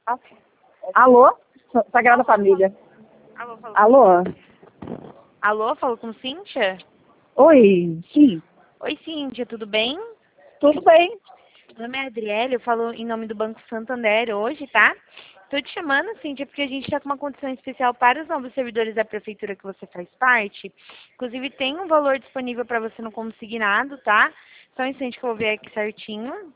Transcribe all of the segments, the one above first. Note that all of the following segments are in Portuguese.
Alô? Sagrada Família. Alô, falo. Alô? Alô, falo com Cíntia? Oi, sim. Oi, Cíntia, tudo bem? Tudo bem? Meu nome é Adriele, eu falo em nome do Banco Santander hoje, tá? Tô te chamando, Cíntia, porque a gente tá com uma condição especial para os novos servidores da prefeitura que você faz parte. Inclusive, tem um valor disponível para você no consignado, tá? Só um instante que eu vou ver aqui certinho.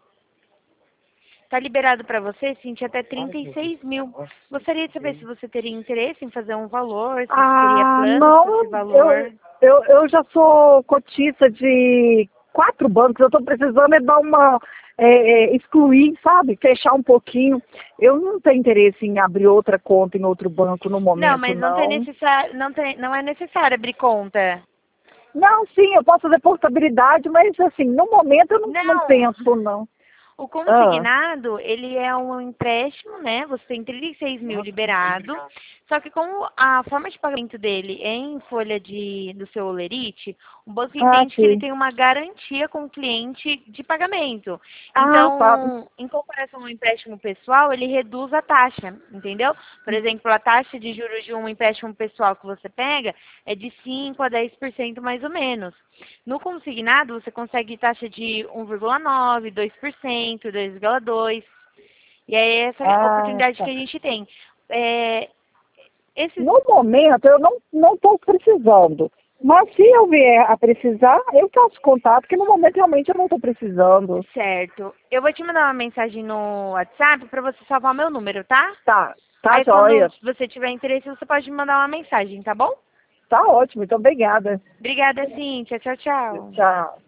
Tá liberado para você, Cíntia, até 36 mil. Gostaria de saber se você teria interesse em fazer um valor, se você teria planos com Não, esse valor. eu já sou cotista de 4 bancos, eu estou precisando é dar uma, excluir, sabe? Fechar um pouquinho. Eu não tenho interesse em abrir outra conta em outro banco no Não, momento, mas não tem não. necessário, não é necessário abrir conta. Não, sim, eu posso fazer portabilidade, mas assim, no momento eu não Não. penso, não. O Ah, consignado, ele é um empréstimo, né? Você tem 36 mil liberado. Só que como a forma de pagamento dele é em folha do seu Olerite, o banco entende que ele sim. tem uma garantia com o cliente de pagamento. Ah, tá. Então, em comparação ao empréstimo pessoal, ele reduz a taxa, entendeu? Por exemplo, a taxa de juros de um empréstimo pessoal que você pega é de 5 a 10% mais ou menos. No consignado, você consegue taxa de 1,9, 2%, 2,2%. E é essa Ah, oportunidade tá. que a gente tem. É, esses, No momento, eu não estou precisando. Mas se eu vier a precisar, eu faço contato, porque no momento realmente eu não estou precisando. certo. Eu vou te mandar uma mensagem no WhatsApp para você salvar meu número, tá? Tá Aí quando joia. você tiver interesse, você pode me mandar uma mensagem, tá bom? Tá ótimo, então obrigada. Obrigada, Cíntia. Tchau, tchau. Tchau.